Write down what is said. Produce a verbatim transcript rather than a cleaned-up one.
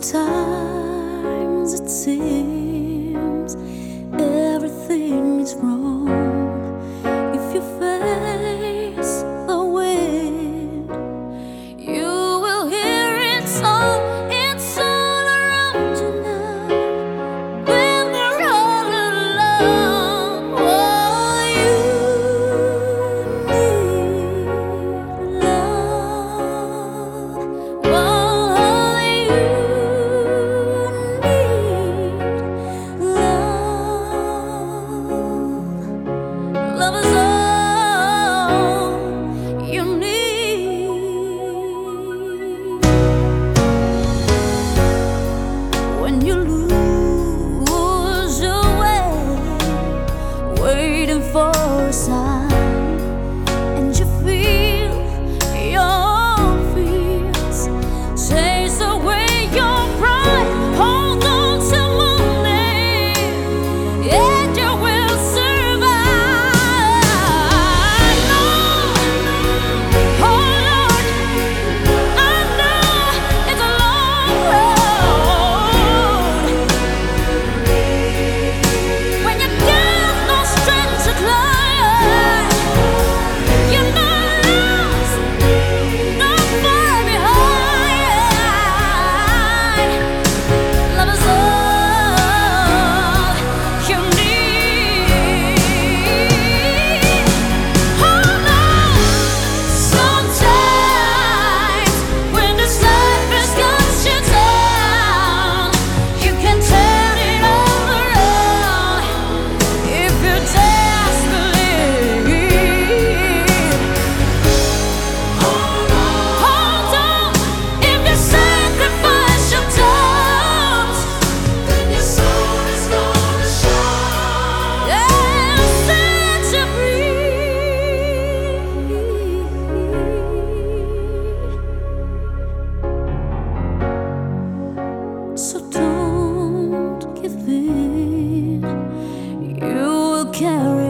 Sometimes it seems everything is wrong. If you face the wind, you will hear it all. It's all around you now. When you're all alone, oh, you need love. Oh, you love is all you need. When you lose your way, waiting for a sign, and you feel your fears chase away your pride. Hold on till morning, and you will survive. Oh Lord, I know it's a long road. When you got no strength to climb, you're not lost, not far behind. Love is all you need. Hold on. Sometimes when this life has got you down, you can turn it all around if you just believe. Hold on. If you sacrifice your doubts, then your soul is gonna shine and set you free. So don't give in. You will carry